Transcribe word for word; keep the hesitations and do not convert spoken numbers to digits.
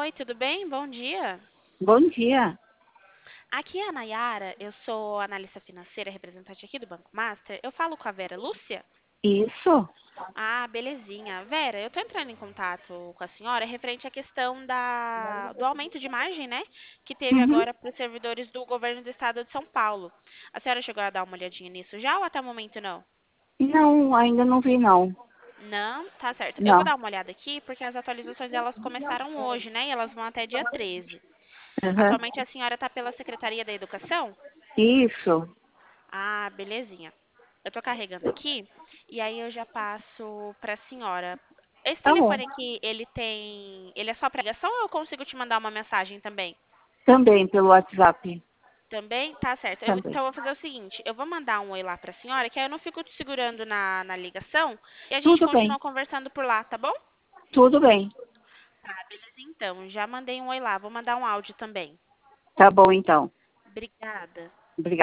Oi, tudo bem? Bom dia. Bom dia. Aqui é a Nayara, eu sou analista financeira, representante aqui do Banco Master. Eu falo com a Vera Lúcia? Isso? Ah, belezinha. Vera, eu tô entrando em contato com a senhora referente à questão da, do aumento de margem, né? Que teve Uhum. agora para os servidores do governo do estado de São Paulo. A senhora chegou a dar uma olhadinha nisso já ou até o momento não? Não, ainda não vi não. Não? Tá certo. Eu vou Não. dar uma olhada aqui porque as atualizações delas começaram hoje, né? E elas vão até dia treze. Uhum. Atualmente a senhora está pela Secretaria da Educação? Isso. Ah, belezinha. Eu tô carregando aqui e aí eu já passo para a senhora. Esse Tá bom. telefone aqui, ele tem, ele é só para ligação ou eu consigo te mandar uma mensagem também? Também pelo WhatsApp. Também? Tá certo. Eu- Também. então eu vou fazer o seguinte, eu vou mandar um oi lá para a senhora, que aí eu não fico te segurando na, na ligação e a gente Tudo bem. continua conversando por lá, tá bom? Tudo bem. Tá, beleza então. Já mandei um oi lá, vou mandar um áudio também. Tá bom então. Obrigada. Obrigada.